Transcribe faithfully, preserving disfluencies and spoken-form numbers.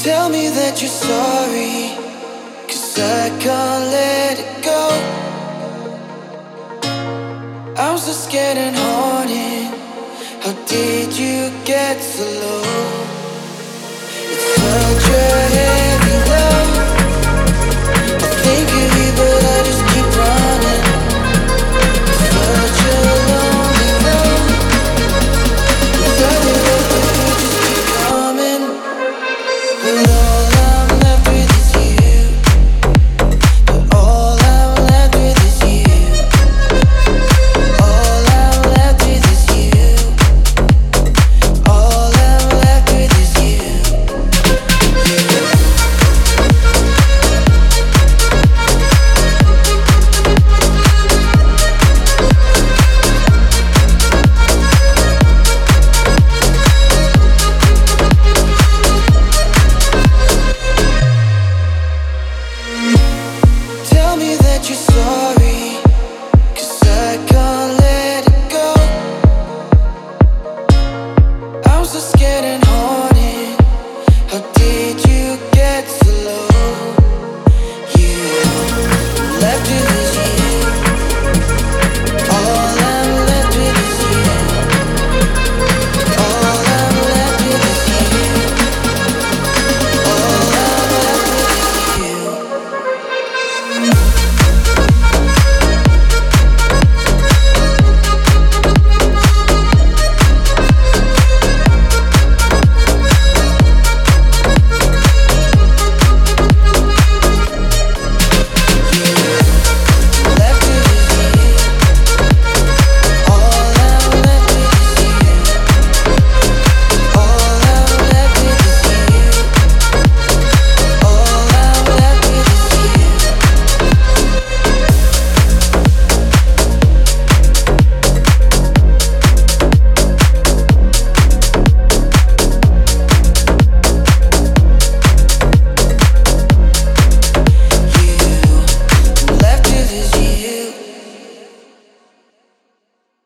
Tell me that you're sorry, 'cause I can't let it go. I'm so scared and haunted. How did you get so low? It's such a heavy load. I think of you but I just keep running. It's such a lonely road. Without you you just keep coming. But all I'm left with is you. But all I'm left with is you. All I'm left with is you. All I'm left with is you. Tell me that you're sorry, 'cause I can't let it go. I'm so scared and